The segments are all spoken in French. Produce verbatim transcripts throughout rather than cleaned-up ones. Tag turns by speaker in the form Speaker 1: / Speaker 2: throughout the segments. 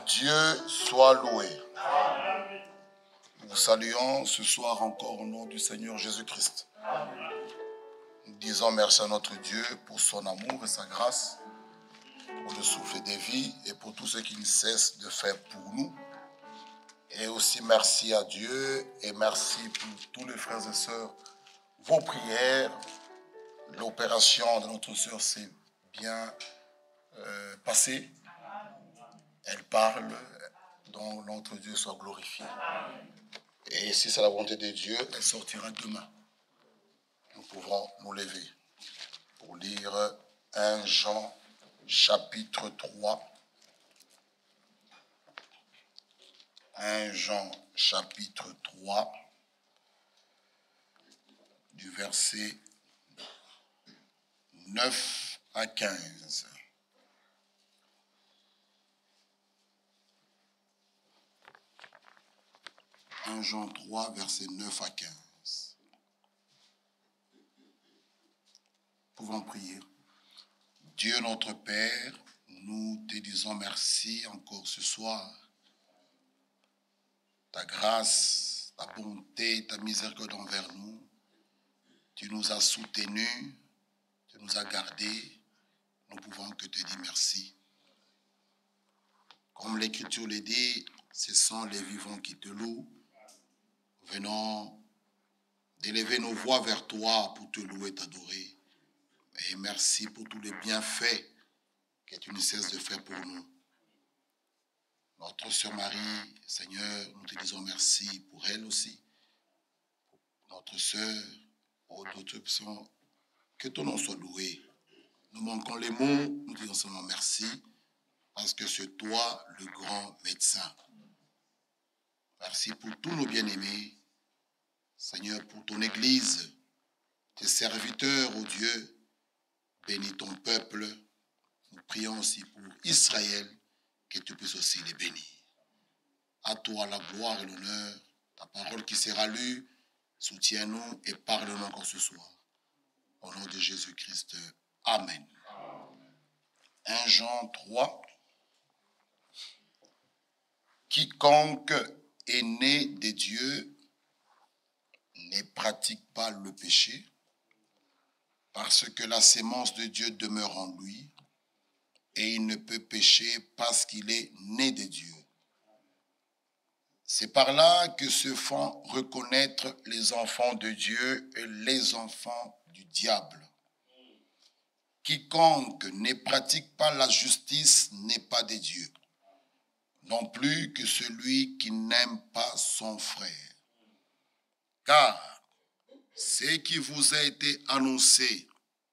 Speaker 1: Dieu soit loué. Nous vous saluons ce soir encore au nom du Seigneur Jésus-Christ. Nous disons merci à notre Dieu pour son amour et sa grâce, pour le souffle des vies et pour tout ce qu'il cesse de faire pour nous. Et aussi merci à Dieu et merci pour tous les frères et sœurs. Vos prières, l'opération de notre sœur s'est bien euh, passée. Elle parle, donc notre Dieu soit glorifié. Et si c'est la volonté de Dieu, elle sortira demain. Nous pouvons nous lever pour lire premier Jean chapitre trois. premier Jean chapitre trois, du verset neuf à quinze. premier Jean trois, verset neuf à quinze. Pouvons prier. Dieu notre Père, nous te disons merci encore ce soir. Ta grâce, ta bonté, ta miséricorde envers nous. Tu nous as soutenus, tu nous as gardés. Nous pouvons que te dire merci. Comme l'Écriture le dit, ce sont les vivants qui te louent. Venons d'élever nos voix vers toi pour te louer et t'adorer. Et merci pour tous les bienfaits que tu ne cesses de faire pour nous. Notre sœur Marie, Seigneur, nous te disons merci pour elle aussi. Notre sœur, oh, d'autres personnes, que ton nom soit loué. Nous manquons les mots, nous disons seulement merci, parce que c'est toi le grand médecin. Merci pour tous nos bien-aimés. Seigneur, pour ton Église, tes serviteurs, ô Dieu, bénis ton peuple. Nous prions aussi pour Israël, que tu puisses aussi les bénir. À toi la gloire et l'honneur, ta parole qui sera lue, soutiens-nous et parle-nous encore ce soir. Au nom de Jésus-Christ, Amen. premier Jean trois. Quiconque est né de Dieu ne pratique pas le péché, parce que la sémence de Dieu demeure en lui, et il ne peut pécher parce qu'il est né de Dieu. C'est par là que se font reconnaître les enfants de Dieu et les enfants du diable. Quiconque ne pratique pas la justice n'est pas de Dieu, non plus que celui qui n'aime pas son frère. Car ce qui vous a été annoncé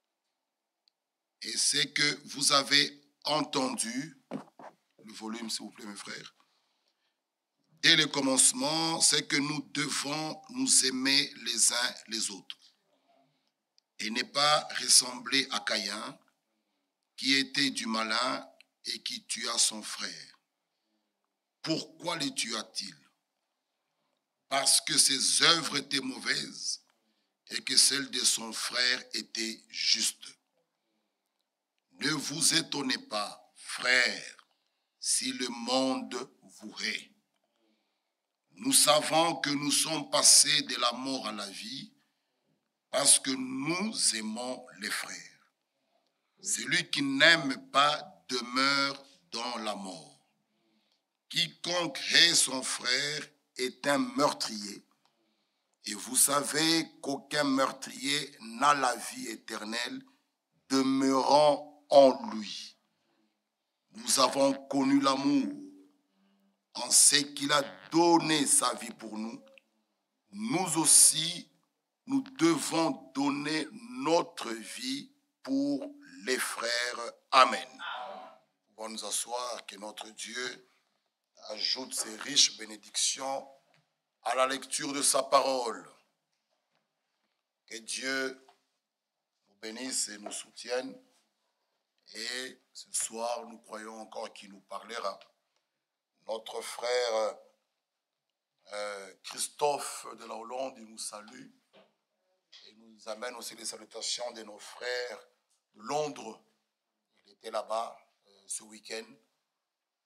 Speaker 1: et ce que vous avez entendu, le volume s'il vous plaît mes frères, dès le commencement, c'est que nous devons nous aimer les uns les autres et ne pas ressembler à Caïn, qui était du malin et qui tua son frère. Pourquoi le tua-t-il? Parce que ses œuvres étaient mauvaises et que celles de son frère étaient justes. Ne vous étonnez pas, frères, si le monde vous hait. Nous savons que nous sommes passés de la mort à la vie parce que nous aimons les frères. Celui qui n'aime pas demeure dans la mort. Quiconque hait son frère est un meurtrier. Et vous savez qu'aucun meurtrier n'a la vie éternelle demeurant en lui. Nous avons connu l'amour en ce qu'il a donné sa vie pour nous. Nous aussi, nous devons donner notre vie pour les frères. Amen. Nous pouvons nous asseoir, que notre Dieu ajoute ses riches bénédictions à la lecture de sa parole. Que Dieu nous bénisse et nous soutienne. Et ce soir, nous croyons encore qu'il nous parlera. Notre frère euh, Christophe de la Hollande, il nous salue. Et il nous amène aussi les salutations de nos frères de Londres. Il était là-bas euh, ce week-end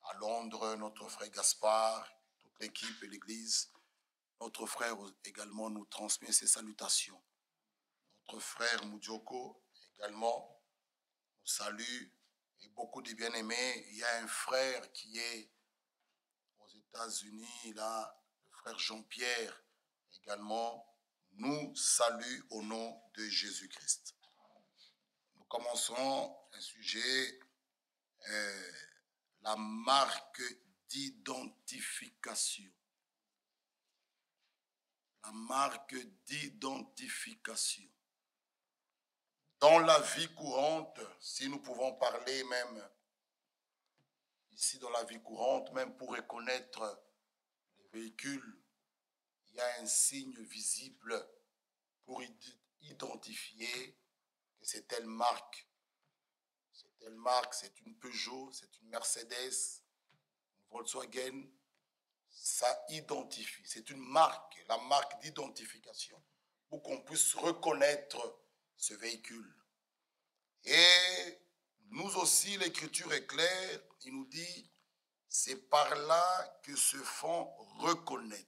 Speaker 1: à Londres, notre frère Gaspard, toute l'équipe et l'église. Notre frère également nous transmet ses salutations. Notre frère Moudjoko également nous salue. Et beaucoup de bien-aimés. Il y a un frère qui est aux États-Unis, là, le frère Jean-Pierre également nous salue au nom de Jésus-Christ. Nous commençons un sujet, euh, la marque d'identification. La marque d'identification. Dans la vie courante, si nous pouvons parler même, ici dans la vie courante, même pour reconnaître les véhicules, il y a un signe visible pour identifier que c'est telle marque. C'est telle marque, c'est une Peugeot, c'est une Mercedes, une Volkswagen. Ça identifie, c'est une marque, la marque d'identification, pour qu'on puisse reconnaître ce véhicule. Et nous aussi, l'Écriture est claire, il nous dit, c'est par là que se font reconnaître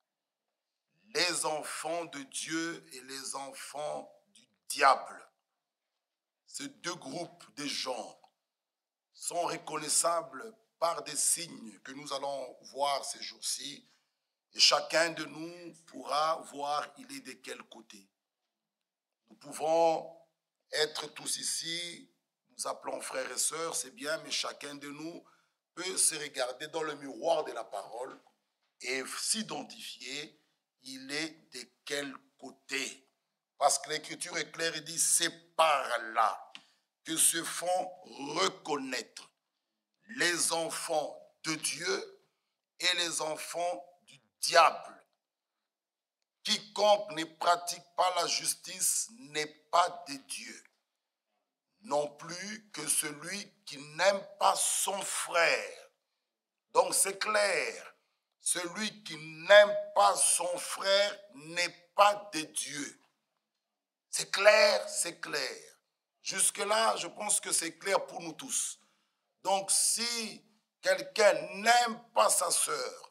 Speaker 1: les enfants de Dieu et les enfants du diable. Ces deux groupes de gens sont reconnaissables par des signes que nous allons voir ces jours-ci. Et chacun de nous pourra voir il est de quel côté. Nous pouvons être tous ici, nous appelons frères et sœurs, c'est bien, mais chacun de nous peut se regarder dans le miroir de la parole et s'identifier, il est de quel côté. Parce que l'Écriture est claire et dit, c'est par là que se font reconnaître les enfants de Dieu et les enfants du diable. Quiconque ne pratique pas la justice n'est pas de Dieu, non plus que celui qui n'aime pas son frère. Donc c'est clair, celui qui n'aime pas son frère n'est pas de Dieu. C'est clair, c'est clair. Jusque-là, je pense que c'est clair pour nous tous. Donc si quelqu'un n'aime pas sa sœur,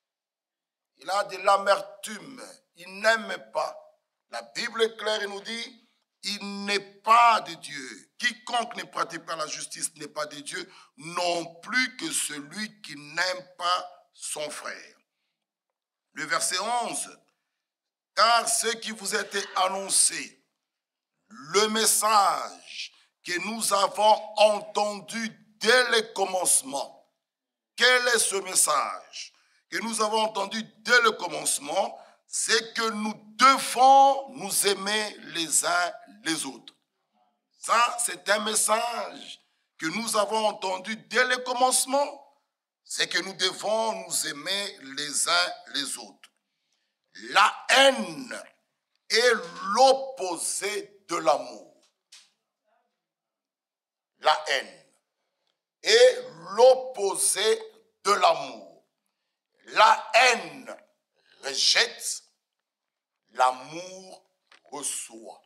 Speaker 1: il a de l'amertume, il n'aime pas. La Bible est claire et nous dit, il n'est pas de Dieu. Quiconque ne pratique pas la justice n'est pas de Dieu, non plus que celui qui n'aime pas son frère. Le verset onze, car ce qui vous a été annoncé, le message que nous avons entendu dès le commencement. Quel est ce message que nous avons entendu dès le commencement? C'est que nous devons nous aimer les uns les autres. Ça, c'est un message que nous avons entendu dès le commencement. C'est que nous devons nous aimer les uns les autres. La haine est l'opposé de l'amour. La haine est l'opposé de l'amour. La haine rejette, l'amour reçoit.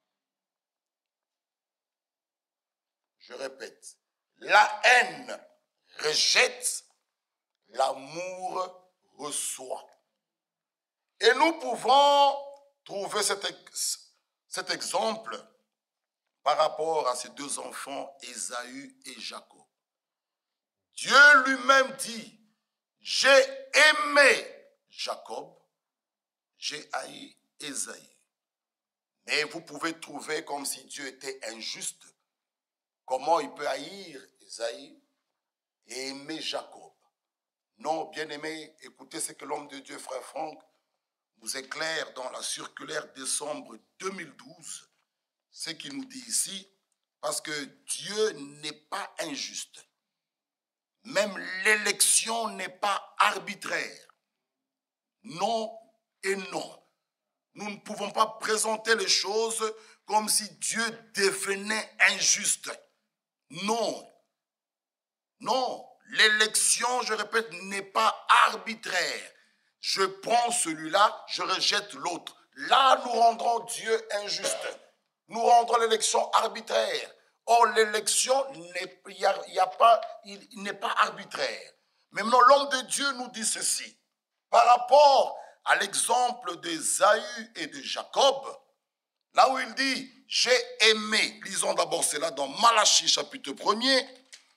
Speaker 1: Je répète, la haine rejette, l'amour reçoit. Et nous pouvons trouver cet, ex, cet exemple par rapport à ces deux enfants, Ésaü et Jacob. Dieu lui-même dit, j'ai aimé Jacob, j'ai haï Ésaü. Mais vous pouvez trouver comme si Dieu était injuste. Comment il peut haïr Ésaü et aimer Jacob? Non, bien-aimé, écoutez ce que l'homme de Dieu, frère Franck, nous éclaire dans la circulaire décembre deux mille douze, ce qu'il nous dit ici, parce que Dieu n'est pas injuste. Même l'élection n'est pas arbitraire. Non et non. Nous ne pouvons pas présenter les choses comme si Dieu devenait injuste. Non. Non. L'élection, je répète, n'est pas arbitraire. Je prends celui-là, je rejette l'autre. Là, nous rendrons Dieu injuste. Nous rendrons l'élection arbitraire. Or, l'élection n'est pas, il n'est pas arbitraire. Mais maintenant, l'homme de Dieu nous dit ceci. Par rapport à l'exemple d'Ésaü et de Jacob, là où il dit, j'ai aimé, lisons d'abord cela dans Malachie chapitre premier.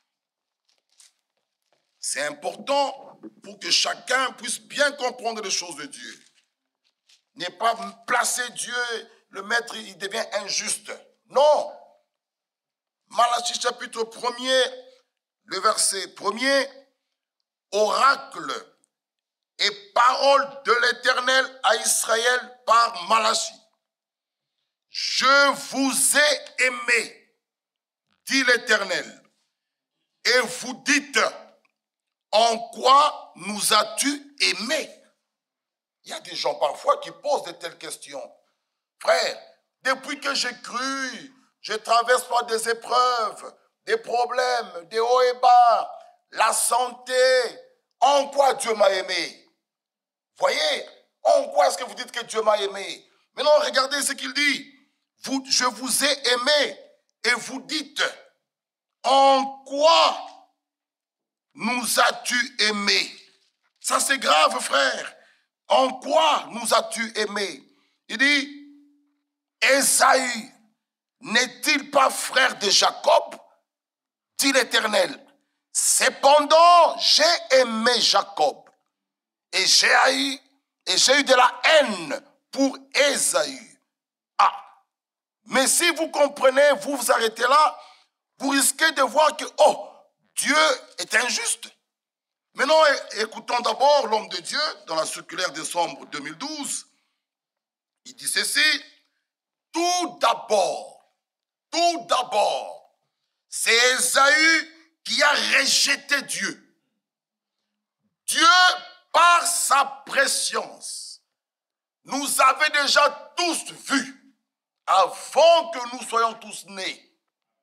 Speaker 1: C'est important pour que chacun puisse bien comprendre les choses de Dieu. N'est pas placer Dieu, le maître, il devient injuste. Non. Malachie chapitre premier, le verset premier, oracle et parole de l'Éternel à Israël par Malachie. Je vous ai aimé, dit l'Éternel, et vous dites, en quoi nous as-tu aimé? Il y a des gens parfois qui posent de telles questions. Frère, depuis que j'ai cru, je traverse par des épreuves, des problèmes, des hauts et bas, la santé. En quoi Dieu m'a aimé? Voyez, en quoi est-ce que vous dites que Dieu m'a aimé? Maintenant, regardez ce qu'il dit. Vous, je vous ai aimé et vous dites, en quoi nous as-tu aimé? Ça c'est grave, frère. En quoi nous as-tu aimé? Il dit, Ésaü n'est-il pas frère de Jacob? Dit l'Éternel. Cependant, j'ai aimé Jacob et j'ai eu, et j'ai eu de la haine pour Ésaü. Ah, mais si vous comprenez, vous vous arrêtez là, vous risquez de voir que, oh, Dieu est injuste. Maintenant, écoutons d'abord l'homme de Dieu dans la circulaire décembre deux mille douze. Il dit ceci, tout d'abord, tout d'abord, c'est Ésaü qui a rejeté Dieu. Dieu, par sa préscience, nous avait déjà tous vus avant que nous soyons tous nés.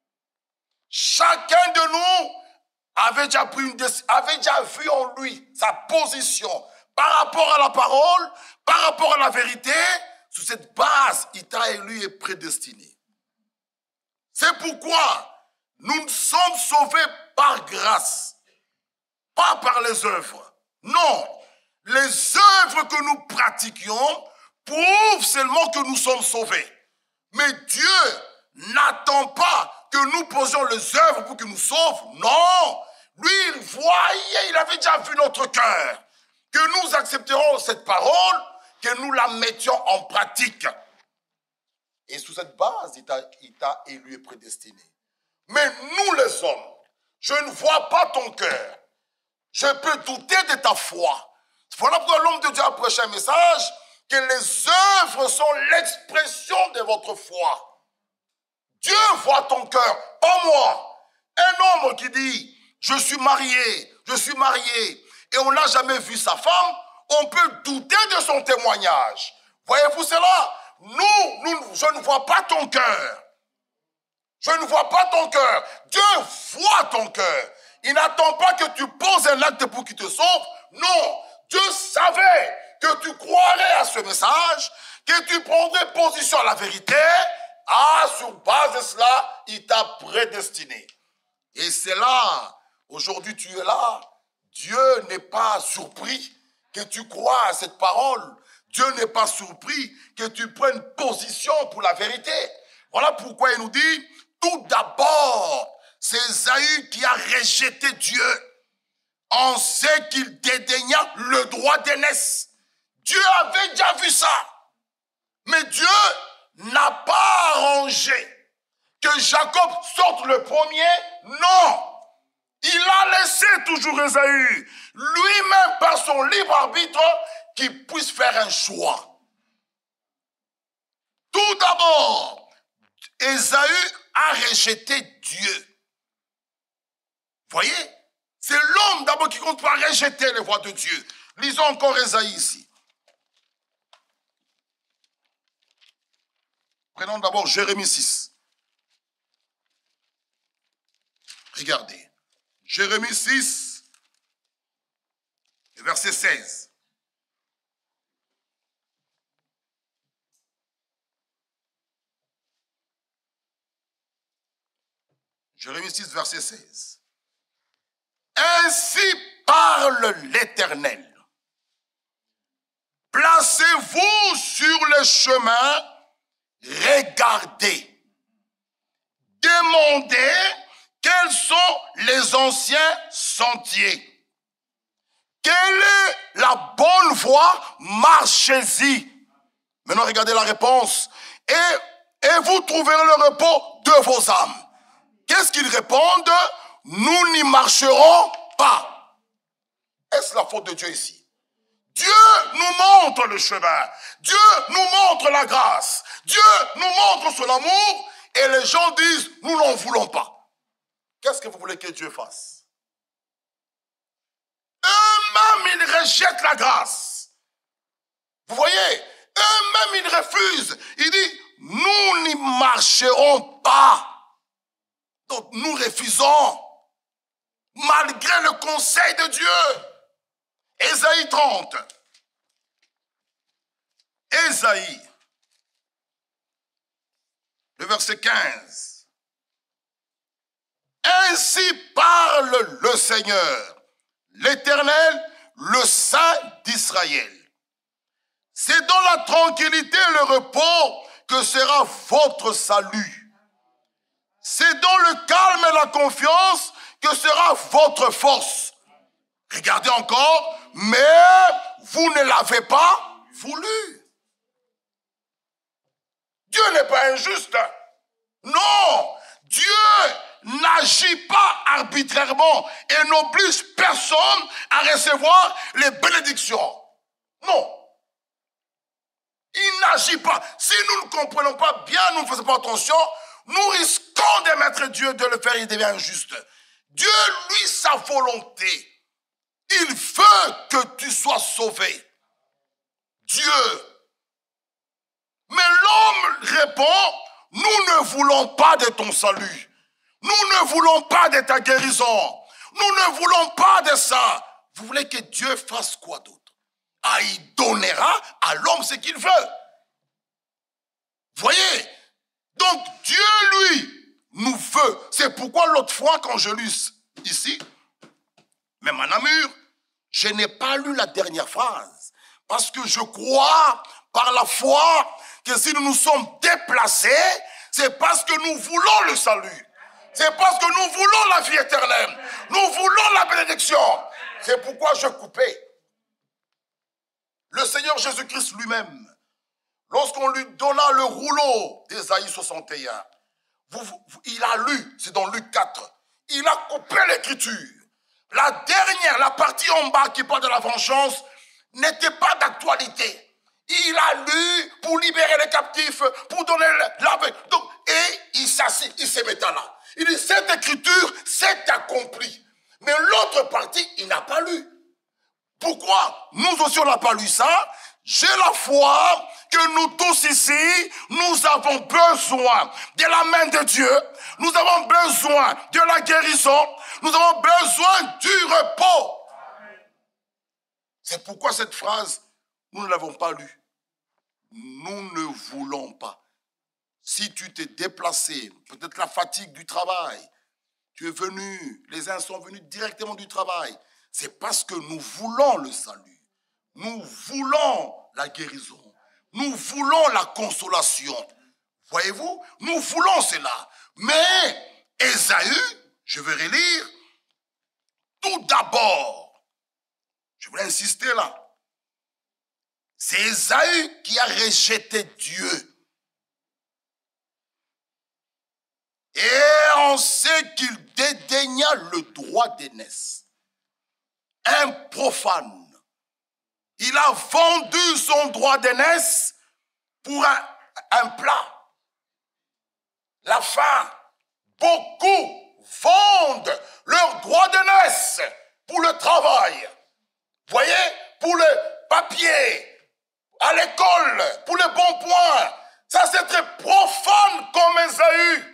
Speaker 1: Chacun de nous avait déjà, pris une décision, avait déjà vu en lui sa position par rapport à la parole, par rapport à la vérité. Sur cette base, il t'a élu et prédestiné. C'est pourquoi nous sommes sauvés par grâce, pas par les œuvres. Non, les œuvres que nous pratiquions prouvent seulement que nous sommes sauvés. Mais Dieu n'attend pas que nous posions les œuvres pour qu'il nous sauve. Non, lui, il voyait, il avait déjà vu notre cœur. Que nous accepterons cette parole, que nous la mettions en pratique. Et sous cette base, il t'a élu et prédestiné. Mais nous les hommes, je ne vois pas ton cœur. Je peux douter de ta foi. Voilà pourquoi l'homme de Dieu a prêché un message que les œuvres sont l'expression de votre foi. Dieu voit ton cœur, pas moi. Un homme qui dit, je suis marié, je suis marié, et on n'a jamais vu sa femme, on peut douter de son témoignage. Voyez-vous cela? Nous, nous, je ne vois pas ton cœur. Je ne vois pas ton cœur. Dieu voit ton cœur. Il n'attend pas que tu poses un acte pour qu'il te sauve. Non, Dieu savait que tu croirais à ce message, que tu prendrais position à la vérité. Ah, sur base de cela, il t'a prédestiné. Et c'est là, aujourd'hui tu es là. Dieu n'est pas surpris que tu crois à cette parole. Dieu n'est pas surpris que tu prennes position pour la vérité. Voilà pourquoi il nous dit, tout d'abord, c'est Ésaü qui a rejeté Dieu en ce qu'il dédaigna le droit d'aînesse. Dieu avait déjà vu ça. Mais Dieu n'a pas arrangé que Jacob sorte le premier. Non. Il a laissé toujours Ésaü, lui-même par son libre arbitre, qu'il puisse faire un choix. Tout d'abord, Ésaü a rejeté Dieu. Voyez, c'est l'homme d'abord qui compte pas rejeter les voies de Dieu. Lisons encore Ésaü ici. Prenons d'abord Jérémie six. Regardez. Jérémie six, verset seize. Jérémie six, verset seize. Ainsi parle l'Éternel. Placez-vous sur le chemin, regardez, demandez quels sont les anciens sentiers. Quelle est la bonne voie? Marchez-y. Maintenant, regardez la réponse. Et, et vous trouverez le repos de vos âmes. Qu'est-ce qu'ils répondent? Nous n'y marcherons pas. Est-ce la faute de Dieu ici? Dieu nous montre le chemin. Dieu nous montre la grâce. Dieu nous montre son amour. Et les gens disent, nous n'en voulons pas. Qu'est-ce que vous voulez que Dieu fasse? Eux-mêmes, ils rejettent la grâce. Vous voyez? Eux-mêmes, ils refusent. Ils disent, nous n'y marcherons pas. Donc, nous refusons. Malgré le conseil de Dieu. Ésaïe trente. Ésaïe. Le verset quinze. Ainsi parle le Seigneur, l'Éternel, le Saint d'Israël. C'est dans la tranquillité et le repos que sera votre salut. C'est dans le calme et la confiance que sera votre force. Regardez encore, mais vous ne l'avez pas voulu. Dieu n'est pas injuste. Non, Dieu n'agit pas arbitrairement et n'oblige personne à recevoir les bénédictions. Non. Il n'agit pas. Si nous ne comprenons pas bien, nous ne faisons pas attention, nous risquons de mettre Dieu, de le faire, il devient injuste. Dieu, lui, sa volonté, il veut que tu sois sauvé. Dieu. Mais l'homme répond, nous ne voulons pas de ton salut. Nous ne voulons pas de ta guérison. Nous ne voulons pas de ça. Vous voulez que Dieu fasse quoi d'autre? Ah, il donnera à l'homme ce qu'il veut. Voyez? Donc Dieu, lui, nous veut. C'est pourquoi l'autre fois, quand je lis ici, même en Namur, je n'ai pas lu la dernière phrase. Parce que je crois, par la foi, que si nous nous sommes déplacés, c'est parce que nous voulons le salut. C'est parce que nous voulons la vie éternelle. Nous voulons la bénédiction. C'est pourquoi je coupais. Le Seigneur Jésus-Christ lui-même, lorsqu'on lui donna le rouleau d'Ésaïe soixante et un, vous, vous, il a lu, c'est dans Luc quatre, il a coupé l'écriture. La dernière, la partie en bas qui parle de la vengeance, n'était pas d'actualité. Il a lu pour libérer les captifs, pour donner la... Donc, et il s'assit, il se mettait là. Il dit, cette écriture, c'est accompli. Mais l'autre partie, il n'a pas lu. Pourquoi? Nous aussi, on n'a pas lu ça. J'ai la foi que nous tous ici, nous avons besoin de la main de Dieu. Nous avons besoin de la guérison. Nous avons besoin du repos. C'est pourquoi cette phrase, nous ne l'avons pas lue. Nous ne voulons pas. Si tu t'es déplacé, peut-être la fatigue du travail, tu es venu, les uns sont venus directement du travail, c'est parce que nous voulons le salut. Nous voulons la guérison. Nous voulons la consolation. Voyez-vous, nous voulons cela. Mais Ésaü, je vais relire, tout d'abord, je voulais insister là, c'est Ésaü qui a rejeté Dieu. Et on sait qu'il dédaigna le droit d'aînesse. Un profane. Il a vendu son droit d'aînesse pour un, un plat. La faim. Beaucoup vendent leur droit d'aînesse pour le travail. Voyez, pour le papier, à l'école, pour les bons points. Ça, c'est très profane comme Ésaü.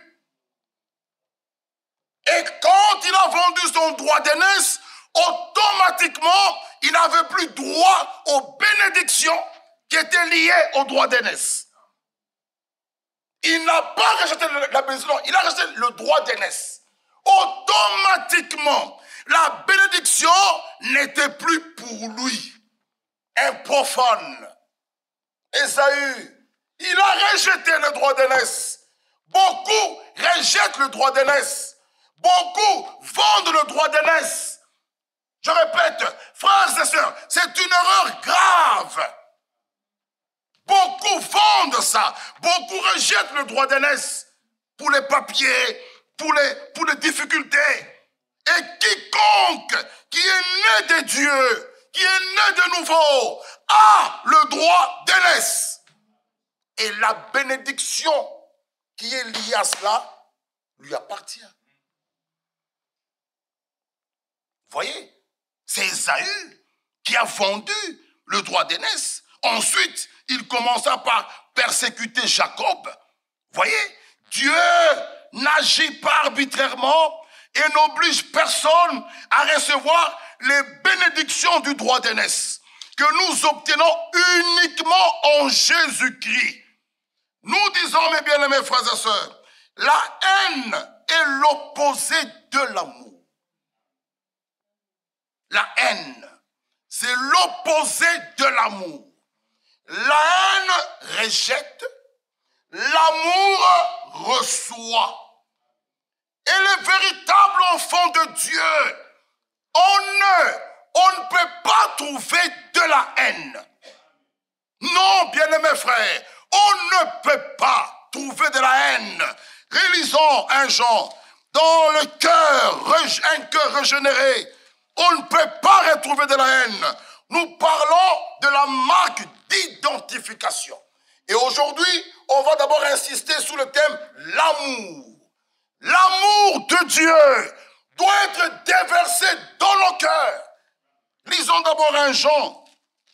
Speaker 1: Et quand il a vendu son droit d'aînesse, automatiquement, il n'avait plus droit aux bénédictions qui étaient liées au droit d'aînesse. Il n'a pas rejeté la bénédiction, il a rejeté le droit d'aînesse. Automatiquement, La bénédiction n'était plus pour lui. Un profane. Ésaü, il a rejeté le droit d'aînesse. Beaucoup rejettent le droit d'aînesse. Beaucoup vendent le droit d'aînesse. Je répète, frères et sœurs, c'est une erreur grave. Beaucoup vendent ça. Beaucoup rejettent le droit d'aînesse pour les papiers, pour les, pour les difficultés. Et quiconque qui est né de Dieu, qui est né de nouveau, a le droit d'aînesse. Et la bénédiction qui est liée à cela lui appartient. Vous voyez, c'est Ésaü qui a vendu le droit d'aînesse. Ensuite, il commença par persécuter Jacob. Vous voyez, Dieu n'agit pas arbitrairement et n'oblige personne à recevoir les bénédictions du droit d'aînesse que nous obtenons uniquement en Jésus-Christ. Nous disons, mes bien-aimés frères et sœurs, la haine est l'opposé de l'amour. La haine, c'est l'opposé de l'amour. La haine rejette, l'amour reçoit. Et les véritables enfants de Dieu, on ne, on ne peut pas trouver de la haine. Non, bien-aimés frères, on ne peut pas trouver de la haine. Relisons un Jean. Dans le cœur, un cœur régénéré, on ne peut pas retrouver de la haine. Nous parlons de la marque d'identification. Et aujourd'hui, on va d'abord insister sur le thème l'amour. L'amour de Dieu doit être déversé dans nos cœurs. Lisons d'abord un Jean.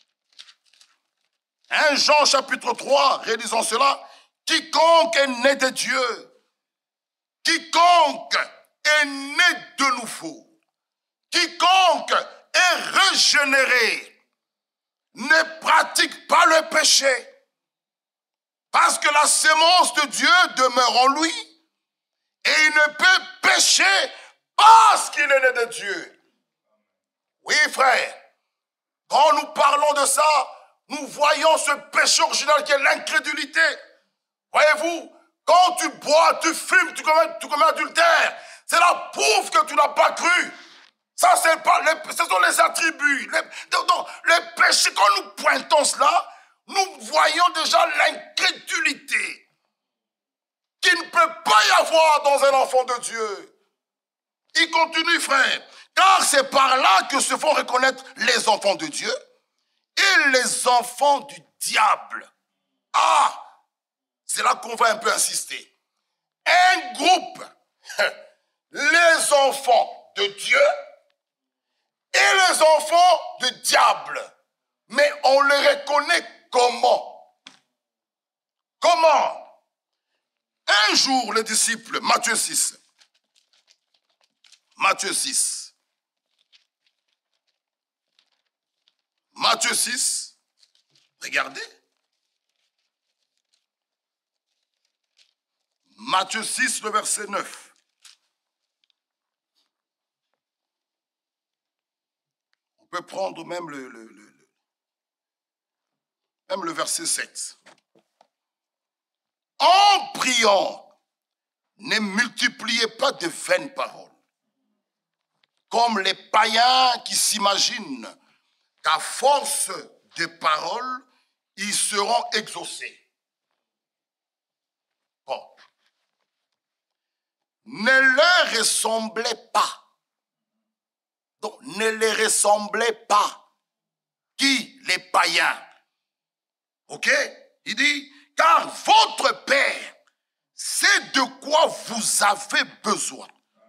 Speaker 1: un Jean chapitre trois, réalisons cela. Quiconque est né de Dieu, quiconque est né de nouveau, quiconque est régénéré, ne pratique pas le péché, parce que la sémence de Dieu demeure en lui, et il ne peut pécher parce qu'il est né de Dieu. Oui, frère, quand nous parlons de ça, nous voyons ce péché original qui est l'incrédulité. Voyez-vous, quand tu bois, tu fumes, tu commets, tu commets adultère, c'est la prouve que tu n'as pas cru. Ça, c'est pas les, ce sont les attributs. Les, donc, les péchés, quand nous pointons cela, nous voyons déjà l'incrédulité qu'il ne peut pas y avoir dans un enfant de Dieu. Il continue, frère, car c'est par là que se font reconnaître les enfants de Dieu et les enfants du diable. Ah, c'est là qu'on va un peu insister. Un groupe, les enfants de Dieu et les enfants du diable. Mais on les reconnaît comment? Comment? Un jour, les disciples, Matthieu six. Matthieu six. Matthieu six. Regardez. Matthieu six, le verset neuf. On peut prendre même le, le, le, même le verset sept. En priant, ne multipliez pas de vaines paroles, comme les païens qui s'imaginent qu'à force de paroles, ils seront exaucés. Bon. Ne leur ressemblez pas. Donc, ne les ressemblez pas. Qui? Les païens. Ok? Il dit, car votre Père sait de quoi vous avez besoin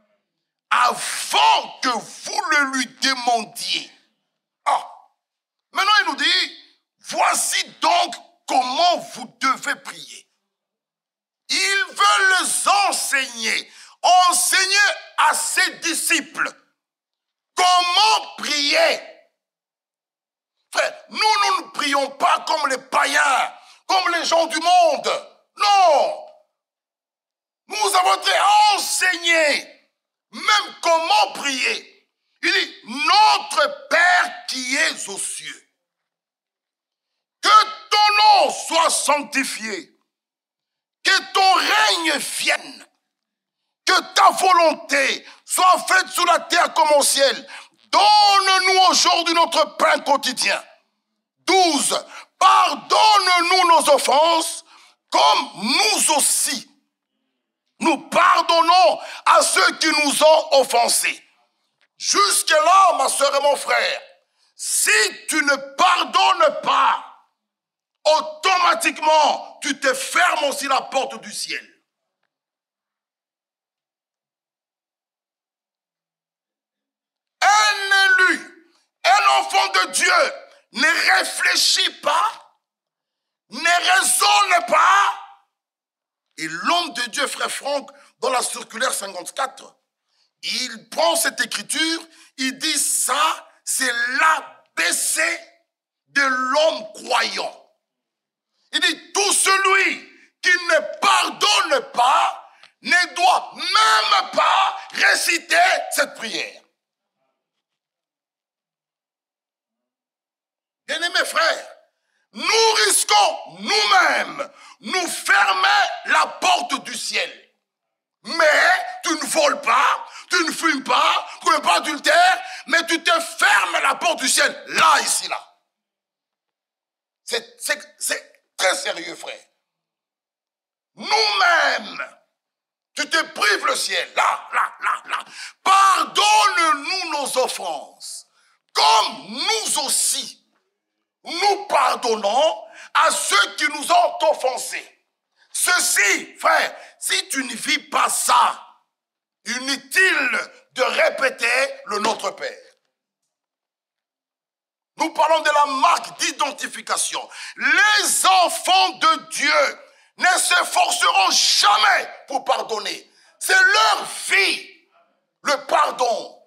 Speaker 1: avant que vous le lui demandiez. Ah. Maintenant, il nous dit, voici donc comment vous devez prier. Il veut les enseigner, enseigner à ses disciples comment prier. Frère, nous, nous ne prions pas comme les païens, comme les gens du monde. Non. Nous avons été enseignés même comment prier. Il dit, notre Père qui es aux cieux, que ton nom soit sanctifié, que ton règne vienne, que ta volonté soit faite sur la terre comme au ciel. Donne-nous aujourd'hui notre pain quotidien. douze. Pardonne-nous nos offenses, comme nous aussi, nous pardonnons à ceux qui nous ont offensés. Jusque-là, ma soeur et mon frère, si tu ne pardonnes pas, automatiquement, tu te fermes aussi la porte du ciel. Un élu, un enfant de Dieu, ne réfléchit pas, ne raisonne pas. Et l'homme de Dieu, frère Franck, dans la circulaire cinquante-quatre, il prend cette écriture, il dit ça, c'est l'A B C de l'homme croyant. Il dit, tout celui qui ne pardonne pas ne doit même pas réciter cette prière. Bien-aimés frères, nous risquons nous-mêmes nous fermer la porte du ciel. Mais tu ne voles pas, tu ne fumes pas, tu n'es pas adultère, mais tu te fermes la porte du ciel, là, ici, là. C'est très sérieux, frère. Nous-mêmes, tu te prives le ciel, là, là, là, là. Pardonne-nous nos offenses, comme nous aussi, nous pardonnons à ceux qui nous ont offensés. Ceci, frère, si tu ne vis pas ça, inutile de répéter le Notre Père. Nous parlons de la marque d'identification. Les enfants de Dieu ne s'efforceront jamais pour pardonner. C'est leur vie, le pardon.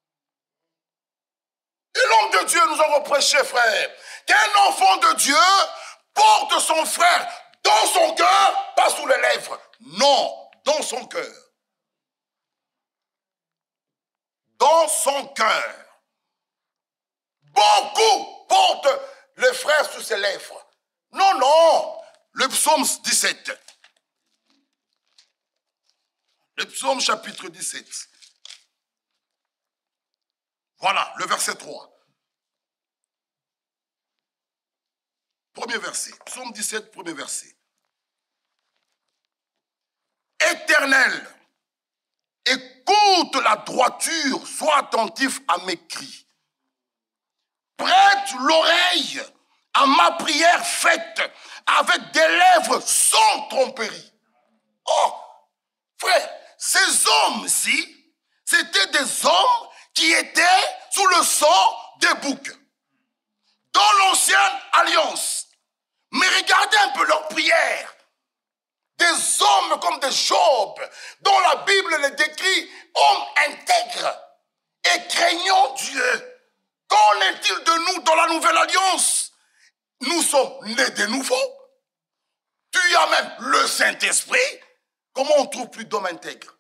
Speaker 1: Et l'homme de Dieu nous a reproché, frère, qu'un enfant de Dieu porte son frère dans son cœur, pas sous les lèvres. Non, dans son cœur. Dans son cœur. Beaucoup portent le frère sous ses lèvres. Non, non. Le psaume dix-sept. Le psaume chapitre dix-sept. Voilà, le verset trois. Premier verset. Psaume dix-sept, premier verset. Éternel, écoute la droiture, sois attentif à mes cris. Prête l'oreille à ma prière faite avec des lèvres sans tromperie. Oh, frère, ces hommes-ci, c'était des hommes qui étaient sous le sang des boucs. Dans l'ancienne alliance. Mais regardez un peu leur prière. Des hommes comme des Job, dont la Bible les décrit hommes intègres et craignant Dieu. Qu'en est-il de nous dans la nouvelle alliance? Nous sommes nés de nouveau. Tu as même le Saint-Esprit. Comment on trouve plus d'hommes intègres?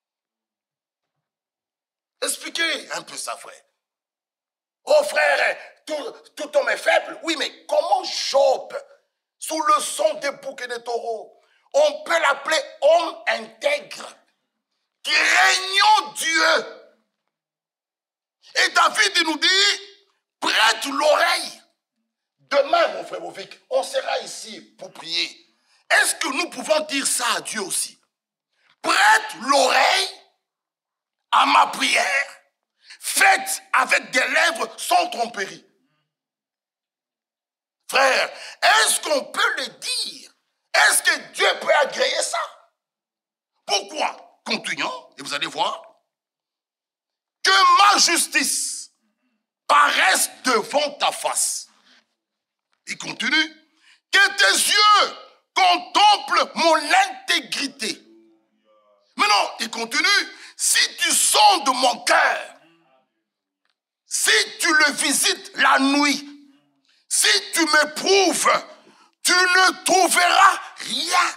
Speaker 1: Expliquez un peu ça, frère. Oh frère, tout, tout homme est faible. Oui, mais comment Job, sous le sang des boucs et des taureaux, on peut l'appeler homme intègre, qui régnant Dieu. Et David il nous dit, prête l'oreille. Demain, mon frère Bovic, on sera ici pour prier. Est-ce que nous pouvons dire ça à Dieu aussi? Prête l'oreille à ma prière, faite avec des lèvres sans tromperie. Frère, est-ce qu'on peut le dire? Est-ce que Dieu peut agréer ça? Pourquoi? Continuons, et vous allez voir. Que ma justice paraisse devant ta face. Il continue. Que tes yeux contemplent mon intégrité. Maintenant, il continue. Si tu sondes mon cœur, si tu le visites la nuit, si tu m'éprouves, tu ne trouveras rien.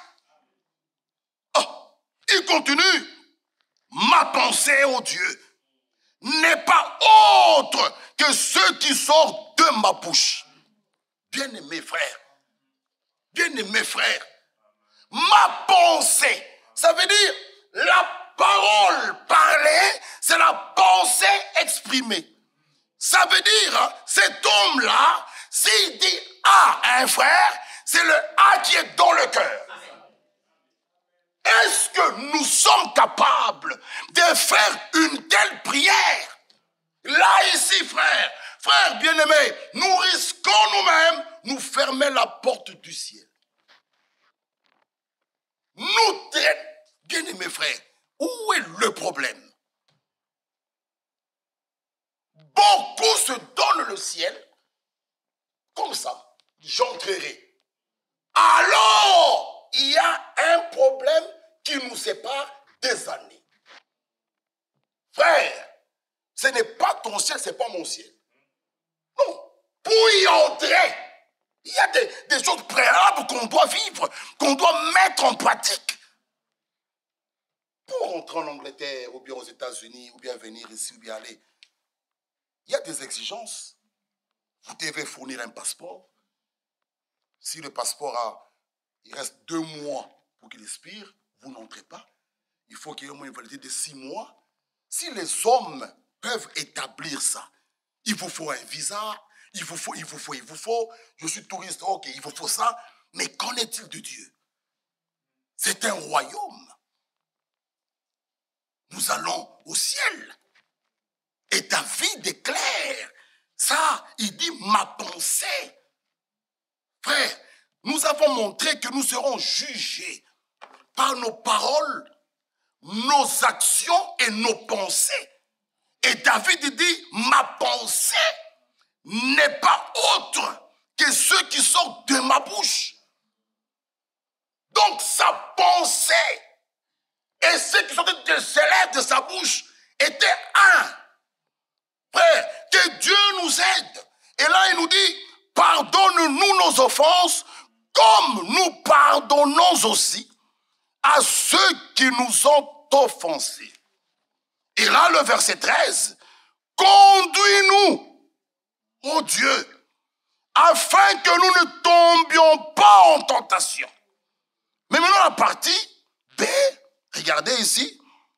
Speaker 1: Oh, il continue. Ma pensée, ô Dieu, n'est pas autre que ce qui sort de ma bouche. Bien-aimés frères, bien-aimés frères, ma pensée, ça veut dire la parole parlée, c'est la pensée exprimée. Ça veut dire, cet homme-là, s'il dit A à un frère, c'est le A qui est dans le cœur. Est-ce que nous sommes capables de faire une telle prière? Là, ici, frère, frère bien-aimé, nous risquons nous-mêmes nous fermer la porte du ciel. Nous, bien-aimés frères, où est le problème? Beaucoup se donnent le ciel, comme ça, j'entrerai. Alors, il y a un problème qui nous sépare des années. Frère, ce n'est pas ton ciel, ce n'est pas mon ciel. Non, pour y entrer, il y a des, des choses préalables qu'on doit vivre, qu'on doit mettre en pratique. Pour entrer en Angleterre, ou bien aux États-Unis, ou bien venir ici, ou bien aller, il y a des exigences. Vous devez fournir un passeport. Si le passeport a, il reste deux mois pour qu'il expire, vous n'entrez pas. Il faut qu'il y ait au moins une validité de six mois. Si les hommes peuvent établir ça, il vous faut un visa, il vous faut, il vous faut, il vous faut, je suis touriste, ok, il vous faut ça, mais qu'en est-il de Dieu? C'est un royaume. Nous allons au ciel. Et David déclare ça, il dit ma pensée. Frère, nous avons montré que nous serons jugés par nos paroles, nos actions et nos pensées. Et David dit, ma pensée n'est pas autre que ce qui sort de ma bouche. Donc sa pensée et ce qui sortait de ses lèvres, de sa bouche, étaient un. Frère, que Dieu nous aide. Et là, il nous dit, pardonne-nous nos offenses, comme nous pardonnons aussi à ceux qui nous ont offensés. Et là, le verset treize, conduis-nous, ô Dieu, afin que nous ne tombions pas en tentation. Mais maintenant, la partie B, regardez ici,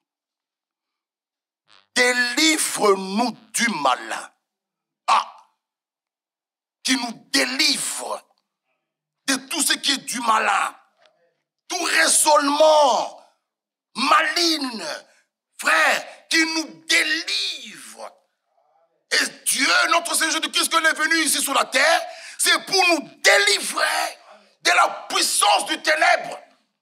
Speaker 1: délivre-nous du malin. Ah, qui nous délivre de tout ce qui est du malin, tout raisonnement, maligne, frère, qui nous délivre. Et Dieu, notre Seigneur Jésus-Christ, qui est venu ici sur la terre, c'est pour nous délivrer de la puissance du ténèbre.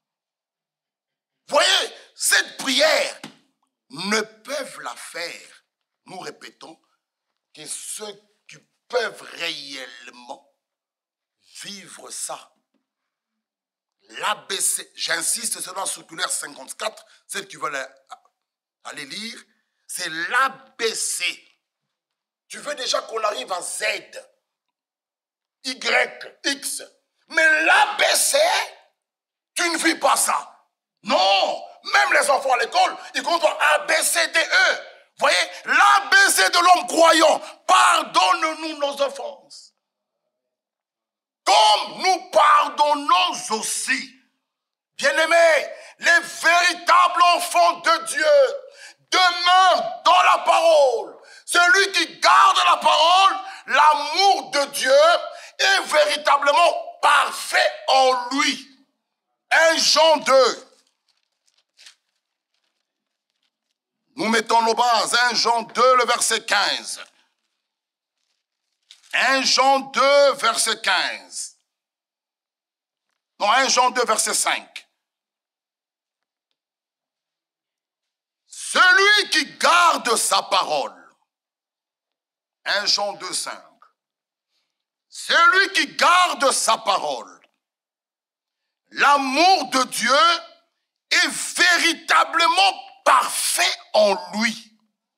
Speaker 1: Voyez, cette prière ne peuvent la faire, nous répétons, que ceux qui peuvent réellement vivre ça. L'A B C, j'insiste, c'est dans la circulaire cinquante-quatre, celles qui veulent aller lire, c'est l'A B C. Tu veux déjà qu'on arrive à Z, Y, X, mais l'A B C, tu ne vis pas ça. Non, même les enfants à l'école, ils comptent A, B, C, D, E. Voyez, l'A B C de l'homme croyant, pardonne-nous nos offenses. Comme nous pardonnons aussi. Bien-aimés, les véritables enfants de Dieu demeurent dans la parole. Celui qui garde la parole, l'amour de Dieu est véritablement parfait en lui. un Jean deux. Nous mettons nos bases. un Jean deux, le verset quinze. un Jean deux, verset quinze. Non, un Jean deux, verset cinq. Celui qui garde sa parole. un Jean deux, cinq. Celui qui garde sa parole. L'amour de Dieu est véritablement parfait en lui.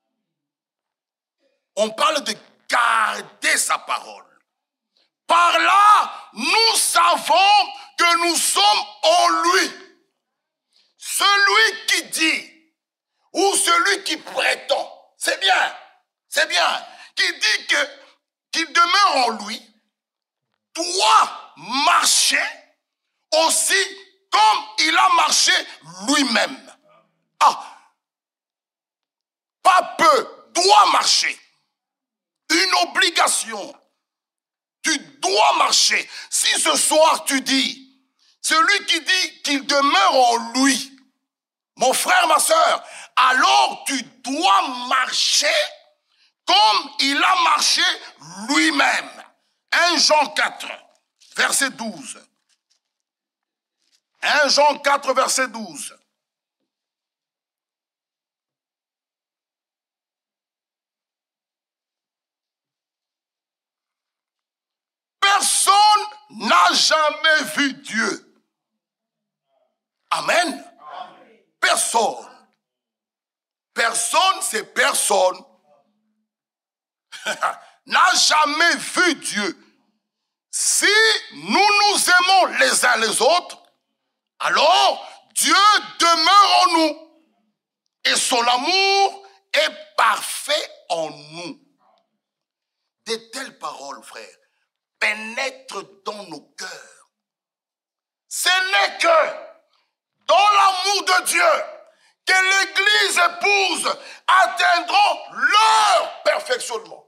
Speaker 1: On parle de garder sa parole. Par là, nous savons que nous sommes en lui. Celui qui dit ou celui qui prétend c'est bien, c'est bien, qui dit que qu'il demeure en lui, doit marcher aussi comme il a marché lui-même. Ah, pas peu, doit marcher. Une obligation. Tu dois marcher. Si ce soir tu dis, celui qui dit qu'il demeure en lui, mon frère, ma soeur, alors tu dois marcher comme il a marché lui-même. un Jean quatre, verset douze. un Jean quatre, verset douze. Personne n'a jamais vu Dieu. Amen. Amen. Personne. Personne, c'est personne. N'a jamais vu Dieu. Si nous nous aimons les uns les autres, alors Dieu demeure en nous. Et son amour est parfait en nous. De telles paroles, frères, pénètrent dans nos cœurs. Ce n'est que dans l'amour de Dieu que l'Église épouse atteindront leur perfectionnement.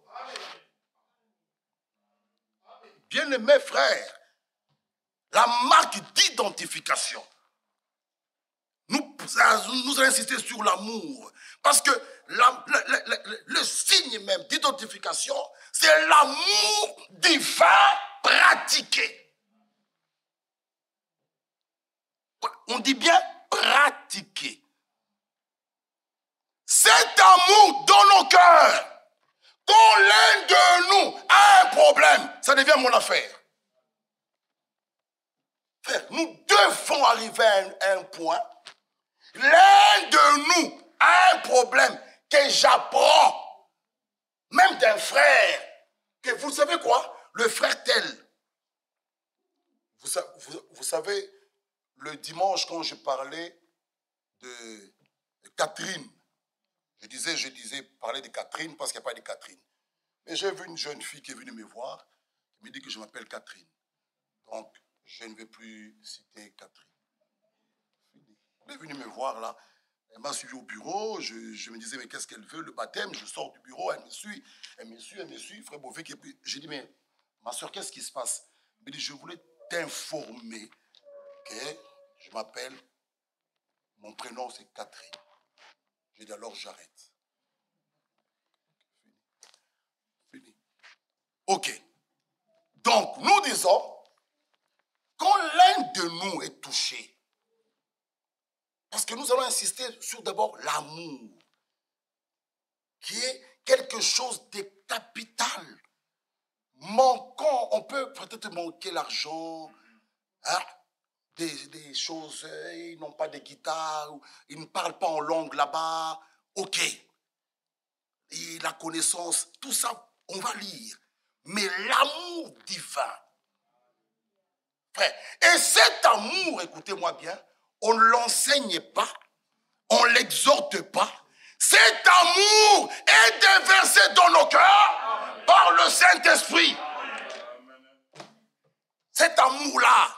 Speaker 1: Bien-aimés frères, la marque d'identification, nous, nous allons insister sur l'amour, parce que la, le, le, le signe même d'identification, c'est l'amour divin pratiqué. On dit bien pratiqué. Cet amour dans nos cœurs, quand l'un de nous a un problème, ça devient mon affaire. Frère, nous devons arriver à un, à un point, l'un de nous a un problème que j'apprends, même d'un frère, que vous savez quoi, le frère tel. Vous, vous, vous savez, le dimanche quand je parlais de, de Catherine, Je disais, je disais, parler de Catherine parce qu'il n'y a pas de Catherine. Mais j'ai vu une jeune fille qui est venue me voir, qui me dit que je m'appelle Catherine. Donc, je ne vais plus citer Catherine. Elle est venue me voir là. Elle m'a suivi au bureau. Je, je me disais, mais qu'est-ce qu'elle veut? Le baptême, je sors du bureau, elle me suit. Elle me suit, elle me suit. Frère Beauvais, j'ai dit, mais ma soeur, qu'est-ce qui se passe? Elle me dit, je voulais t'informer que je m'appelle, mon prénom c'est Catherine. J'ai dit, alors j'arrête. Fini. Fini. Ok. Donc, nous disons, quand l'un de nous est touché, parce que nous allons insister sur d'abord l'amour, qui est quelque chose de capital. Manquant, on peut peut-être manquer l'argent, hein, des, des choses, ils n'ont pas de guitare, ils ne parlent pas en langue là-bas, ok. Et la connaissance, tout ça, on va lire. Mais l'amour divin, frère, et cet amour, écoutez-moi bien, on ne l'enseigne pas, on ne l'exhorte pas. Cet amour est déversé dans nos cœurs par le Saint-Esprit. Cet amour-là,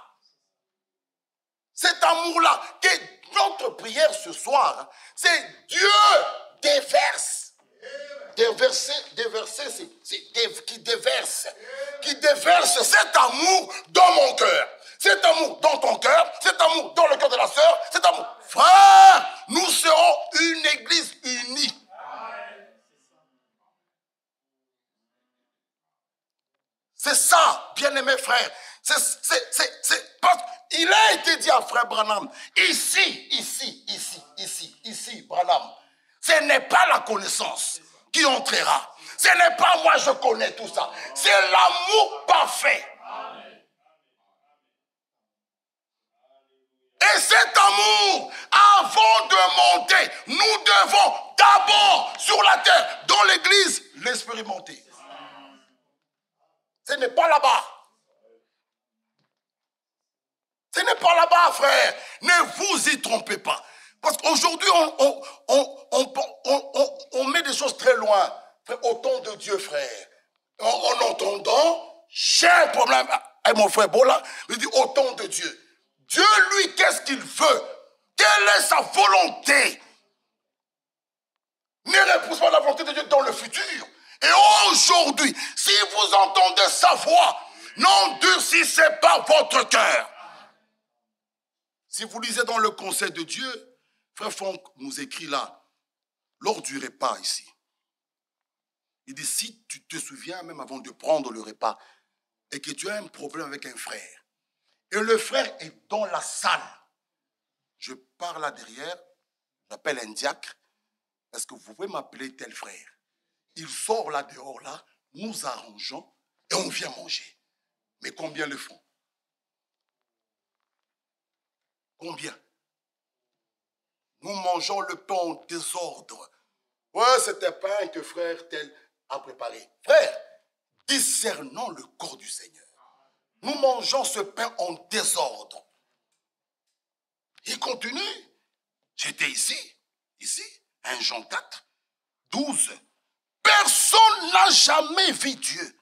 Speaker 1: cet amour-là, que notre prière ce soir, c'est Dieu déverse. Déverser, déverser, c'est, c'est dév, qui déverse, qui déverse cet amour dans mon cœur. Cet amour dans ton cœur, cet amour dans le cœur de la sœur, cet amour. Frère, nous serons une église unie. C'est ça, bien-aimés frères. C'est, c'est, c'est, c'est, parce qu'il a été dit à frère Branham, ici, ici, ici, ici, ici, Branham, ce n'est pas la connaissance qui entrera. Ce n'est pas moi, je connais tout ça. C'est l'amour parfait. Et cet amour, avant de monter, nous devons d'abord, sur la terre, dans l'église, l'expérimenter. Ce n'est pas là-bas. Ce n'est pas là-bas, frère. Ne vous y trompez pas. Parce qu'aujourd'hui, on, on, on, on, on, on, on met des choses très loin. Au temps de Dieu, frère. En, en entendant, j'ai un problème avec mon frère Bola. Il dit au temps de Dieu. Dieu, lui, qu'est-ce qu'il veut? Quelle est sa volonté? Ne repousse pas la volonté de Dieu dans le futur. Et aujourd'hui, si vous entendez sa voix, n'endurcissez pas votre cœur. Si vous lisez dans le conseil de Dieu, frère Franck nous écrit là, lors du repas ici, il dit, si tu te souviens même avant de prendre le repas et que tu as un problème avec un frère, et le frère est dans la salle, je pars là derrière, j'appelle un diacre, est-ce que vous pouvez m'appeler tel frère? Il sort là dehors là, nous arrangeons et on vient manger. Mais combien le font? Combien? Nous mangeons le pain en désordre. Ouais, c'est un pain que frère tel a préparé. Frère, discernons le corps du Seigneur. Nous mangeons ce pain en désordre. Il continue. J'étais ici, ici, un Jean quatre, douze. Personne n'a jamais vu Dieu.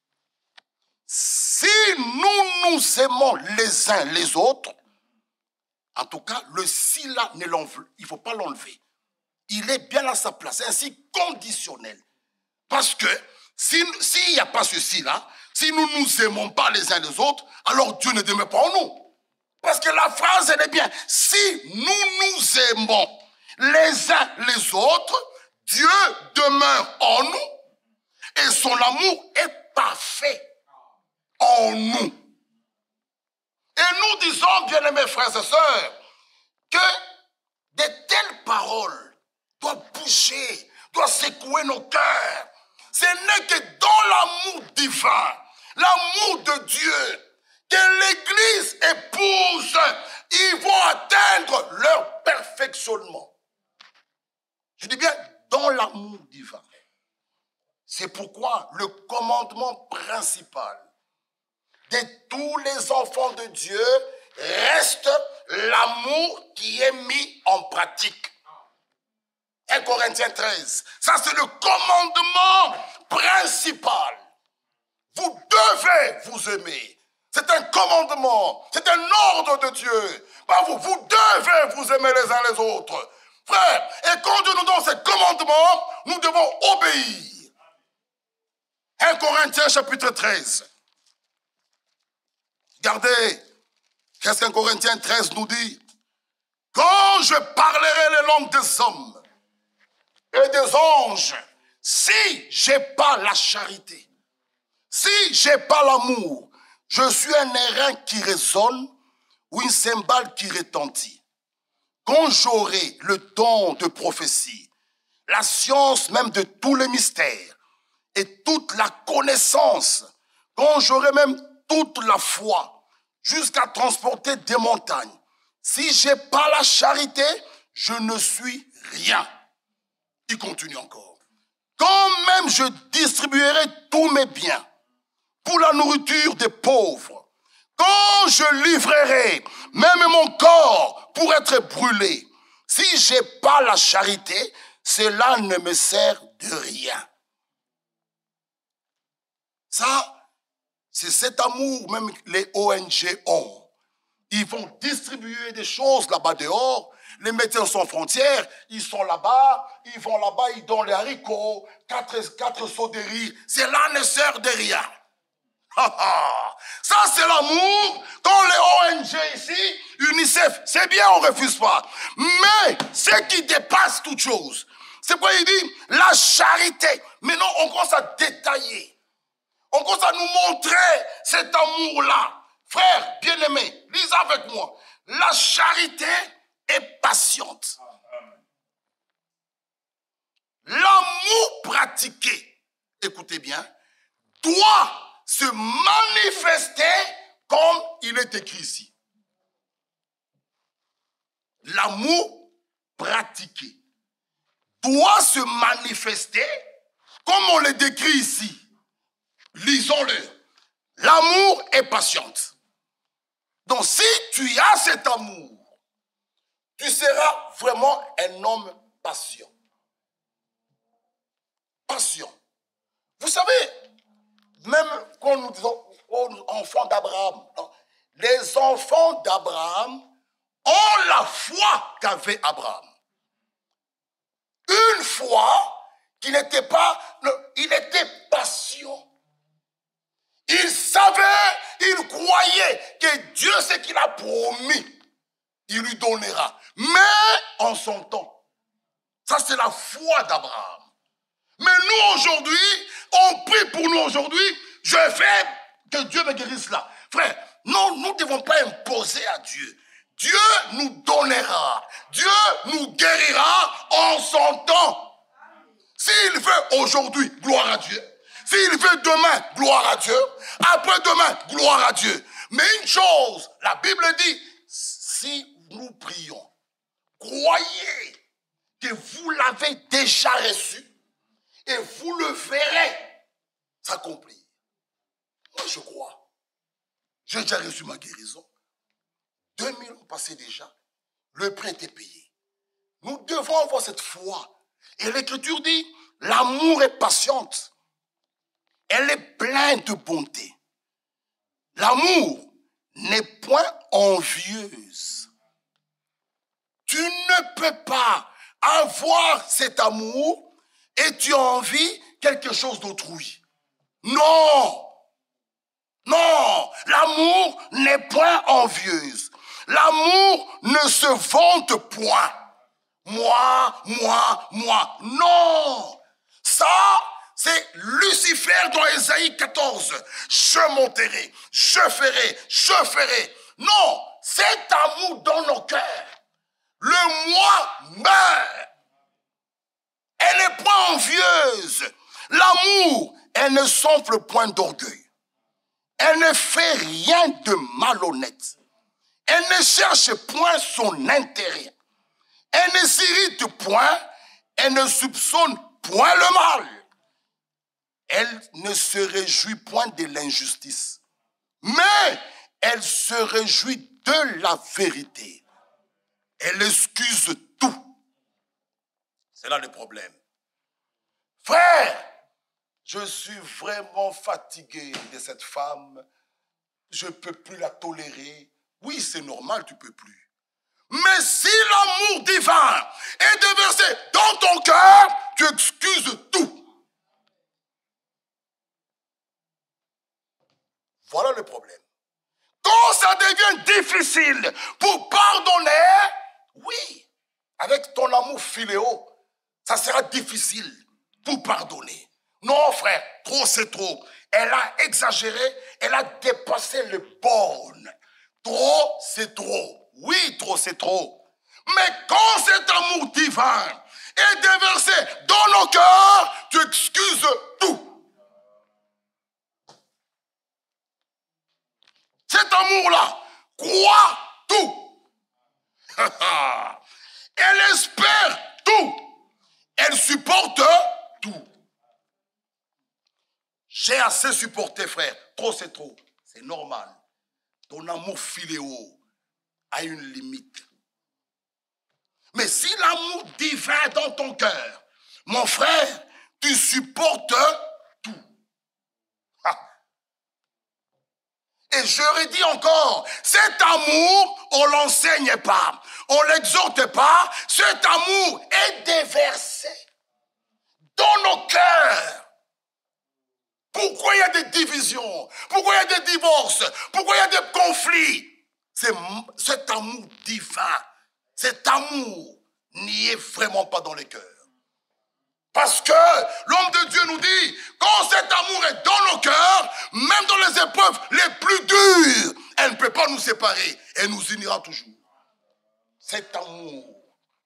Speaker 1: Si nous nous aimons les uns les autres, en tout cas, le si là, il ne faut pas l'enlever. Il est bien à sa place. C'est ainsi conditionnel. Parce que s'il n'y a pas ceci là, si nous ne nous aimons pas les uns les autres, alors Dieu ne demeure pas en nous. Parce que la phrase, elle est bien. Si nous nous aimons les uns les autres, Dieu demeure en nous et son amour est parfait en nous. Et nous disons, bien-aimés frères et sœurs, que de telles paroles doivent bouger, doivent secouer nos cœurs. Ce n'est que dans l'amour divin, l'amour de Dieu, que l'Église épouse, ils vont atteindre leur perfectionnement. Je dis bien dans l'amour divin. C'est pourquoi le commandement principal de tous les enfants de Dieu reste l'amour qui est mis en pratique. un Corinthiens treize, ça c'est le commandement principal. Vous devez vous aimer. C'est un commandement, c'est un ordre de Dieu. Pas vous, vous devez vous aimer les uns les autres. Frère, et quand Dieu nous donne ce commandement, nous devons obéir. un Corinthiens chapitre treize. Regardez, qu'est-ce qu'un Corinthiens treize nous dit? Quand je parlerai les langues des hommes et des anges, si je n'ai pas la charité, si je n'ai pas l'amour, je suis un airain qui résonne ou une cymbale qui retentit. Quand j'aurai le don de prophétie, la science même de tous les mystères et toute la connaissance, quand j'aurai même toute la foi, jusqu'à transporter des montagnes, si je n'ai pas la charité, je ne suis rien. Il continue encore. Quand même je distribuerai tous mes biens pour la nourriture des pauvres, quand je livrerai même mon corps pour être brûlé, si je n'ai pas la charité, cela ne me sert de rien. Ça, c'est cet amour même les O N G ont. Ils vont distribuer des choses là-bas dehors. Les médecins sans frontières, ils sont là-bas, ils vont là-bas, ils donnent les haricots, quatre, quatre seaux de riz. Cela ne sert de rien. Ça, c'est l'amour. Quand les O N G ici, UNICEF, c'est bien, on ne refuse pas. Mais ce qui dépasse toute chose, c'est quoi il dit? La charité. Maintenant, on commence à détailler. On commence à nous montrer cet amour-là. Frère, bien-aimé, lisez avec moi. La charité est patiente. L'amour pratiqué, écoutez bien, doit se manifester comme il est écrit ici. L'amour pratiqué doit se manifester comme on le décrit ici. Lisons-le. L'amour est patiente. Donc si tu as cet amour, tu seras vraiment un homme patient. Patient. Vous savez, même quand nous disons aux enfants d'Abraham, les enfants d'Abraham ont la foi qu'avait Abraham. Une foi qui n'était pas, il était patient. Il savait, il croyait que Dieu, ce qu'il a promis, il lui donnera. Mais en son temps. Ça, c'est la foi d'Abraham. Mais nous, aujourd'hui, on prie pour nous aujourd'hui. Je fais que Dieu me guérisse là. Frère, non, nous ne devons pas imposer à Dieu. Dieu nous donnera. Dieu nous guérira en son temps. S'il veut aujourd'hui, gloire à Dieu. S'il veut demain, gloire à Dieu. Après-demain, gloire à Dieu. Mais une chose, la Bible dit, si nous prions, croyez que vous l'avez déjà reçu et vous le verrez s'accomplir. Moi, je crois. J'ai déjà reçu ma guérison. deux mille ans passés déjà. Le prix était payé. Nous devons avoir cette foi. Et l'Écriture dit, l'amour est patiente. Elle est pleine de bonté. L'amour n'est point envieuse. Tu ne peux pas avoir cet amour et tu envies quelque chose d'autrui. Non. Non. L'amour n'est point envieuse. L'amour ne se vante point. Moi, moi, moi. Non. Ça, c'est Lucifer dans Ésaïe quatorze. Je monterai, je ferai, je ferai. Non, cet amour dans nos cœurs. Le moi meurt. Elle n'est pas envieuse. L'amour, elle ne s'enfle point d'orgueil. Elle ne fait rien de malhonnête. Elle ne cherche point son intérêt. Elle ne s'irrite point. Elle ne soupçonne point le mal. Elle ne se réjouit point de l'injustice. Mais elle se réjouit de la vérité. Elle excuse tout. C'est là le problème. Frère, je suis vraiment fatigué de cette femme. Je ne peux plus la tolérer. Oui, c'est normal, tu ne peux plus. Mais si l'amour divin est déversé dans ton cœur, tu excuses tout. Voilà le problème. Quand ça devient difficile pour pardonner, oui, avec ton amour philéo, ça sera difficile pour pardonner. Non, frère, trop c'est trop. Elle a exagéré, elle a dépassé les bornes. Trop, c'est trop. Oui, trop, c'est trop. Mais quand cet amour divin est déversé dans nos cœurs, tu excuses tout. Cet amour-là croit tout. Elle espère tout. Elle supporte tout. J'ai assez supporté, frère. Trop, c'est trop. C'est normal. Ton amour philéo a une limite. Mais si l'amour divin est dans ton cœur, mon frère, tu supportes tout. Et je redis encore, cet amour, on ne l'enseigne pas, on ne l'exhorte pas, cet amour est déversé dans nos cœurs. Pourquoi il y a des divisions? Pourquoi il y a des divorces? Pourquoi il y a des conflits? C'est cet amour divin, cet amour n'y est vraiment pas dans les cœurs. Parce que l'homme de Dieu nous dit, quand cet amour est dans nos cœurs, même dans les épreuves les plus dures, elle ne peut pas nous séparer. Elle nous unira toujours. Cet amour,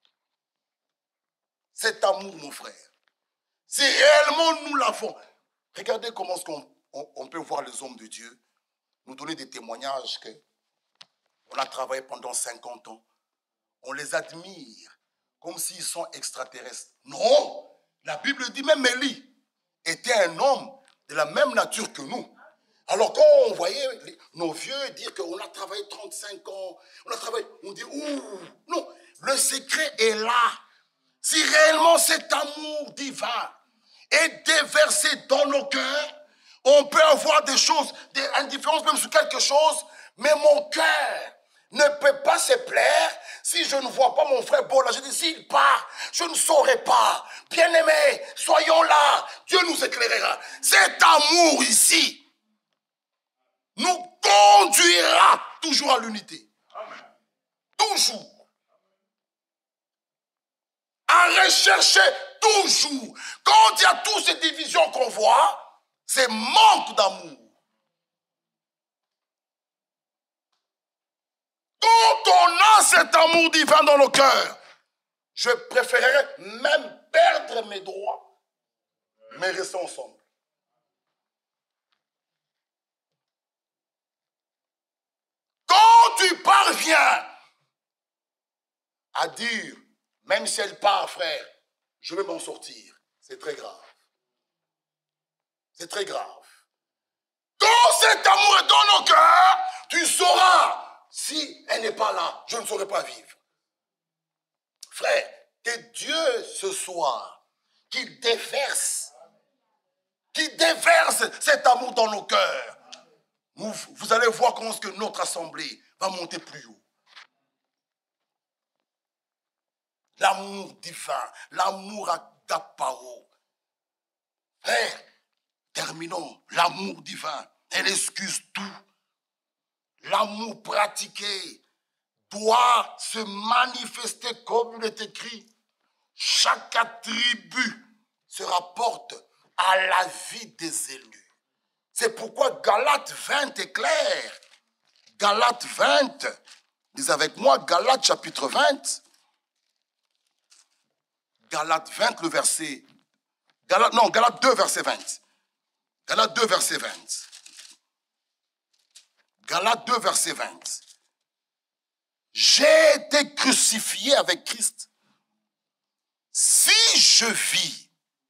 Speaker 1: cet amour, mon frère, si réellement nous l'avons, regardez comment on, on, on peut voir les hommes de Dieu nous donner des témoignages que on a travaillé pendant cinquante ans. On les admire comme s'ils sont extraterrestres. Non! La Bible dit même Élie était un homme de la même nature que nous. Alors quand on voyait les, nos vieux dire qu'on a travaillé trente-cinq ans, on a travaillé, on dit ouh, non, le secret est là. Si réellement cet amour divin est déversé dans nos cœurs, on peut avoir des choses, des indifférences même sur quelque chose, mais mon cœur ne peut pas se plaire si je ne vois pas mon frère Bola. Je dis, s'il part, je ne saurais pas. Bien-aimés, soyons là. Dieu nous éclairera. Cet amour ici nous conduira toujours à l'unité. Toujours. À rechercher toujours. Quand il y a toutes ces divisions qu'on voit, c'est manque d'amour. Quand on a cet amour divin dans le cœur, je préférerais même perdre mes droits, mais rester ensemble. Quand tu parviens à dire, même si elle part, frère, je vais m'en sortir, c'est très grave. C'est très grave. Quand cet amour est dans nos cœurs, tu sauras. Si elle n'est pas là, je ne saurais pas vivre. Frère, que Dieu ce soir, qu'il déverse, qu'il déverse cet amour dans nos cœurs. Vous, vous allez voir comment est-ce que notre assemblée va monter plus haut. L'amour divin, l'amour agapao. Frère, terminons. L'amour divin, elle excuse tout. L'amour pratiqué doit se manifester comme il est écrit. Chaque attribut se rapporte à la vie des élus. C'est pourquoi Galates vingt est clair. Galates vingt, lisez avec moi, Galates chapitre vingt. Galates vingt, le verset... Galates, non, Galates deux, verset vingt. Galates deux, verset vingt. Galates deux, verset vingt. J'ai été crucifié avec Christ. Si je vis,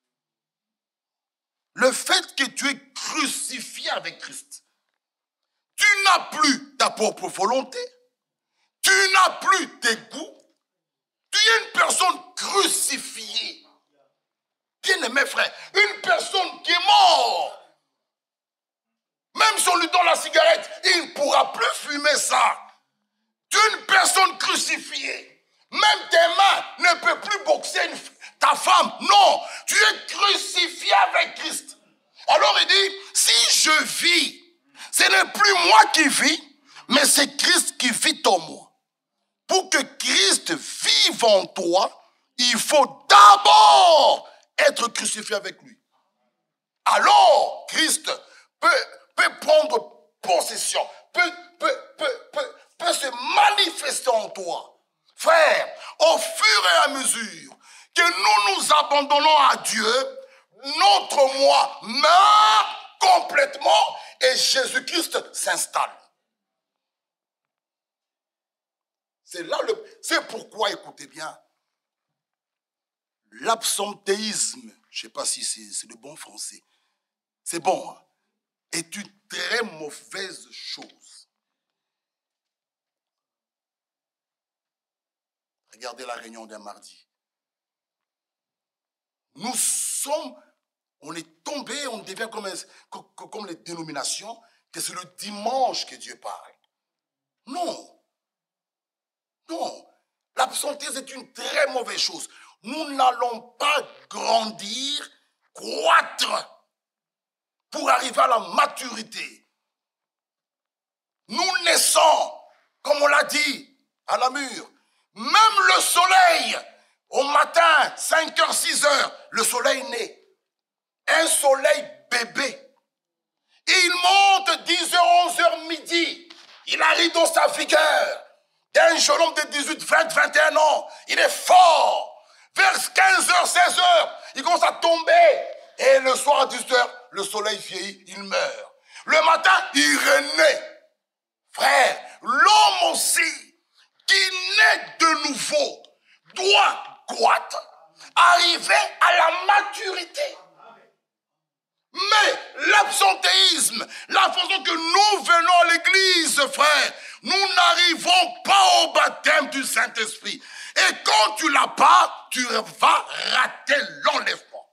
Speaker 1: le fait que tu es crucifié avec Christ, tu n'as plus ta propre volonté, tu n'as plus tes goûts, tu es une personne crucifiée. Bien-aimé frère, une personne qui est morte. Même si on lui donne la cigarette, il ne pourra plus fumer ça. Tu es une personne crucifiée. Même tes mains ne peuvent plus boxer une, ta femme. Non, tu es crucifié avec Christ. Alors il dit, si je vis, ce n'est plus moi qui vis, mais c'est Christ qui vit en moi. Pour que Christ vive en toi, il faut d'abord être crucifié avec lui. Alors, Christ peut... peut prendre possession, peut, peut, peut, peut, peut se manifester en toi. Frère, au fur et à mesure que nous nous abandonnons à Dieu, notre moi meurt complètement et Jésus-Christ s'installe. C'est là le, c'est pourquoi, écoutez bien, l'absentéisme, je ne sais pas si c'est, c'est le bon français, c'est bon, hein? Est une très mauvaise chose. Regardez la réunion d'un mardi. Nous sommes, on est tombé, on devient comme, comme, comme les dénominations, que c'est le dimanche que Dieu parle. Non. Non. L'absentéisme est une très mauvaise chose. Nous n'allons pas grandir, croître, pour arriver à la maturité. Nous naissons, comme on l'a dit, à la mûre. Même le soleil, au matin, cinq heures, six heures, le soleil naît. Un soleil bébé. Il monte dix heures, onze heures, midi. Il arrive dans sa vigueur. D'un jeune homme de dix-huit, vingt, vingt et un ans. Il est fort. Vers quinze heures, seize heures, il commence à tomber. Et le soir à dix-huit heures, le soleil vieillit, il meurt. Le matin, il renaît. Frère, l'homme aussi, qui naît de nouveau, doit croître, arriver à la maturité. Mais l'absentéisme, la façon que nous venons à l'église, frère, nous n'arrivons pas au baptême du Saint-Esprit. Et quand tu ne l'as pas, tu vas rater l'enlèvement.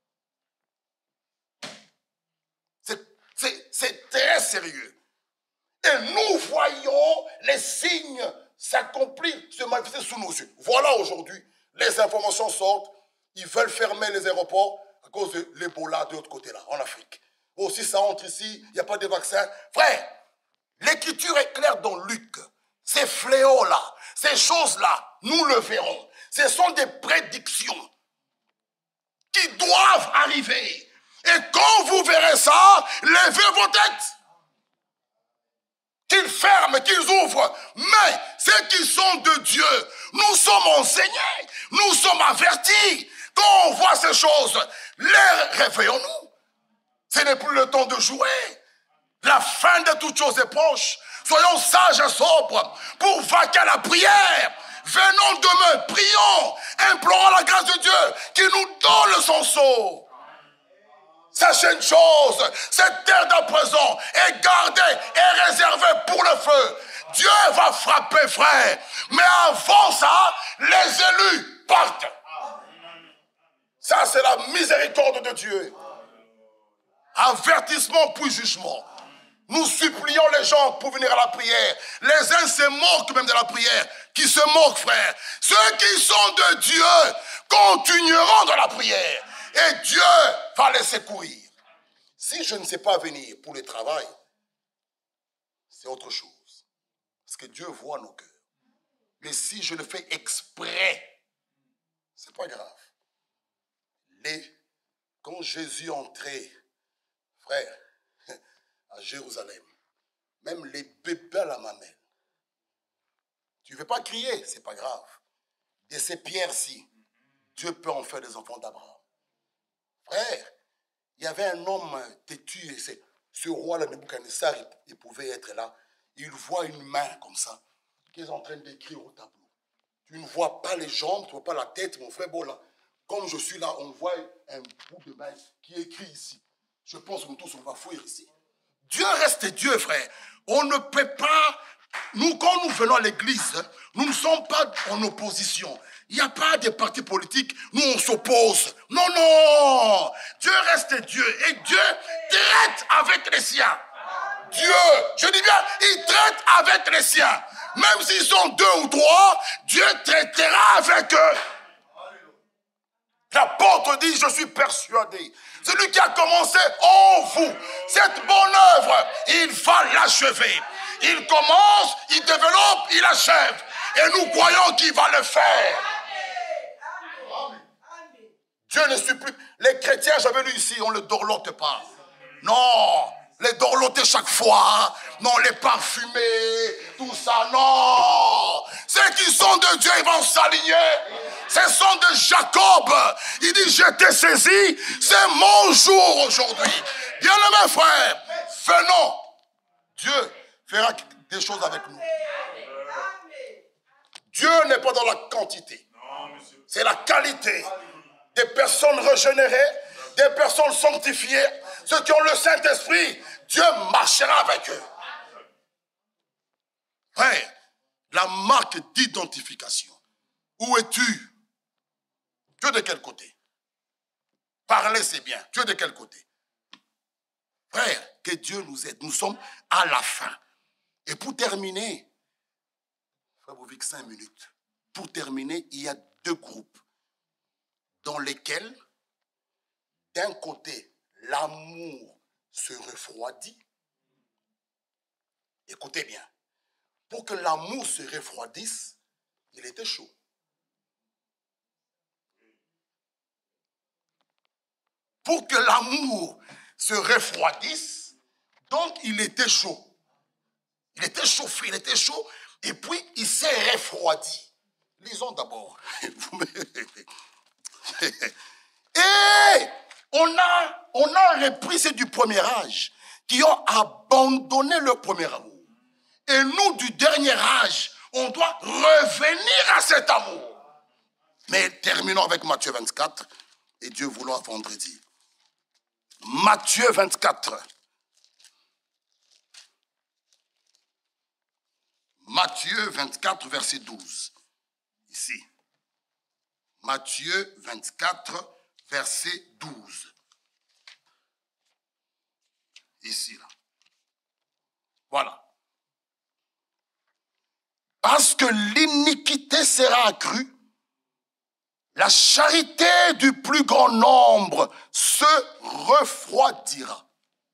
Speaker 1: C'est très sérieux. Et nous voyons les signes s'accomplir, se manifester sous nos yeux. Voilà aujourd'hui, les informations sortent, ils veulent fermer les aéroports à cause de l'Ebola de l'autre côté là, en Afrique. Aussi ça entre ici, il n'y a pas de vaccin. Frère, l'écriture est claire dans Luc. Ces fléaux-là, ces choses-là, nous le verrons. Ce sont des prédictions qui doivent arriver. Et quand vous verrez ça, levez vos têtes. Qu'ils ferment, qu'ils ouvrent. Mais ceux qui sont de Dieu, nous sommes enseignés, nous sommes avertis. Quand on voit ces choses, les réveillons-nous. Ce n'est plus le temps de jouer. La fin de toutes choses est proche. Soyons sages et sobres pour vaquer à la prière. Venons demain, prions, implorons la grâce de Dieu qui nous donne son sceau. Sachez une chose, cette terre d'à présent est gardée et réservée pour le feu. Dieu va frapper, frère. Mais avant ça, les élus partent. Ça, c'est la miséricorde de Dieu. Avertissement puis jugement. Nous supplions les gens pour venir à la prière. Les uns se moquent même de la prière. Qui se moquent, frère. Ceux qui sont de Dieu continueront dans la prière. Et Dieu va les secourir. Si je ne sais pas venir pour le travail, c'est autre chose. Parce que Dieu voit nos cœurs. Mais si je le fais exprès, c'est pas grave. Les, quand Jésus entrait, frère, à Jérusalem, même les bébés à la mamelle, tu ne veux pas crier, c'est pas grave. De ces pierres-ci, Dieu peut en faire des enfants d'Abraham. Frère, il y avait un homme têtu, et c'est, ce roi-là, Nebuchadnezzar, il, il pouvait être là. Il voit une main comme ça, qui est en train d'écrire au tableau. Tu ne vois pas les jambes, tu ne vois pas la tête, mon frère. Bon, là, comme je suis là, on voit un bout de main qui est écrit ici. Je pense que nous tous, on va fouiller ici. Dieu reste Dieu, frère. On ne peut pas... Nous, quand nous venons à l'église, nous ne sommes pas en opposition. Il n'y a pas de parti politique, nous on s'oppose. Non, non. Dieu reste Dieu. Et Dieu traite avec les siens. Dieu, je dis bien, il traite avec les siens. Même s'ils sont deux ou trois, Dieu traitera avec eux. L'apôtre dit, je suis persuadé. Celui qui a commencé en vous cette bonne œuvre, il va l'achever. Il commence, il développe, il achève. Et nous croyons qu'il va le faire. Dieu ne suit plus. Les chrétiens, j'avais lu ici, on ne le dorlote pas. Non, les dorloter chaque fois. Hein? Non, les parfumer, tout ça, non. Ceux qui sont de Dieu, ils vont s'aligner. Ce sont de Jacob. Il dit, je t'ai saisi, c'est mon jour aujourd'hui. Bien-aimés frères, venons. Dieu fera des choses avec nous. Dieu n'est pas dans la quantité. C'est la qualité. Des personnes régénérées, des personnes sanctifiées, ceux qui ont le Saint-Esprit, Dieu marchera avec eux. Frère, la marque d'identification. Où es-tu? Tu es de quel côté? Parler, c'est bien. Tu es de quel côté? Frère, que Dieu nous aide. Nous sommes à la fin. Et pour terminer, frère Bovic, cinq minutes. Pour terminer, il y a deux groupes dans lesquels, d'un côté, l'amour se refroidit. Écoutez bien. Pour que l'amour se refroidisse, il était chaud. Pour que l'amour se refroidisse, donc il était chaud. Il était chauffé, il était chaud, et puis il s'est refroidi. Lisons d'abord. Et on a, on a repris ceux du premier âge qui ont abandonné leur premier amour. Et nous, du dernier âge, on doit revenir à cet amour. Mais terminons avec Matthieu vingt-quatre, et Dieu voulant vendredi. Matthieu vingt-quatre. Matthieu vingt-quatre, verset douze. Ici. Matthieu vingt-quatre, verset douze. Ici, là. Voilà. Parce que l'iniquité sera accrue, la charité du plus grand nombre se refroidira.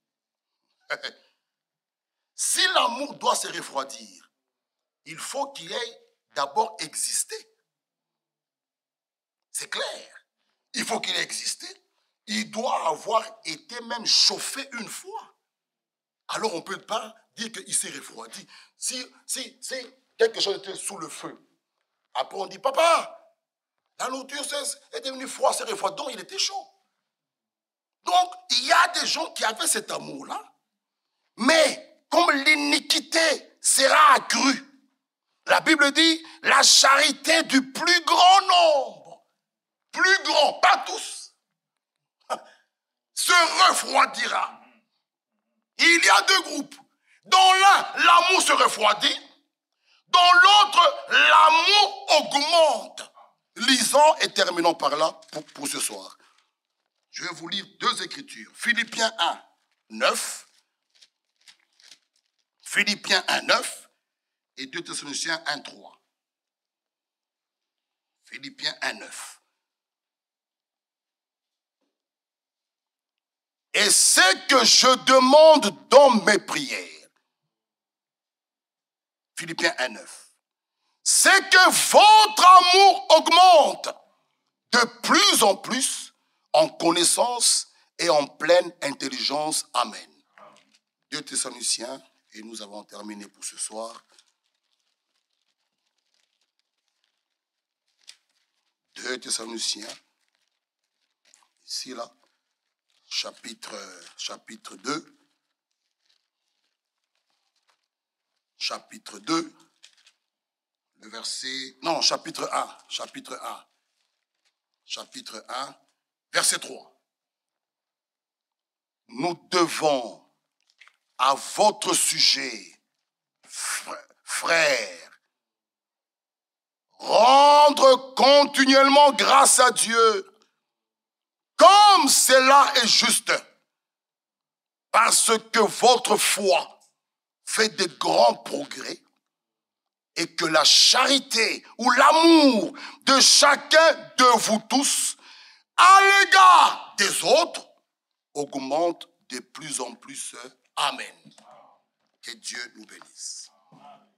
Speaker 1: Si l'amour doit se refroidir, il faut qu'il ait d'abord existé. C'est clair. Il faut qu'il ait existé. Il doit avoir été même chauffé une fois. Alors on ne peut pas dire qu'il s'est refroidi. Si, si, si quelque chose était sous le feu, après on dit, papa, la nourriture est devenue froide, c'est refroidi. Donc il était chaud. Donc il y a des gens qui avaient cet amour-là, mais comme l'iniquité sera accrue, la Bible dit, la charité du plus grand nombre, plus grand, pas tous, se refroidira. Il y a deux groupes. Dans l'un, l'amour se refroidit. Dans l'autre, l'amour augmente. Lisons et terminons par là pour, pour ce soir. Je vais vous lire deux écritures. Philippiens un, neuf. Philippiens un, neuf. Et deux Thessaloniciens un, trois. Philippiens un, neuf. Et c'est que je demande dans mes prières. Philippiens un, neuf. C'est que votre amour augmente de plus en plus en connaissance et en pleine intelligence. Amen. deux Thessaloniciens, et nous avons terminé pour ce soir. deux Thessaloniciens, ici là. Chapitre, chapitre deux. Chapitre deux. Le verset... Non, chapitre un. Chapitre un. Chapitre un. Verset trois. Nous devons, à votre sujet, frères, rendre continuellement grâce à Dieu, comme cela est juste, parce que votre foi fait de grands progrès et que la charité ou l'amour de chacun de vous tous à l'égard des autres augmente de plus en plus. Amen. Que Dieu nous bénisse.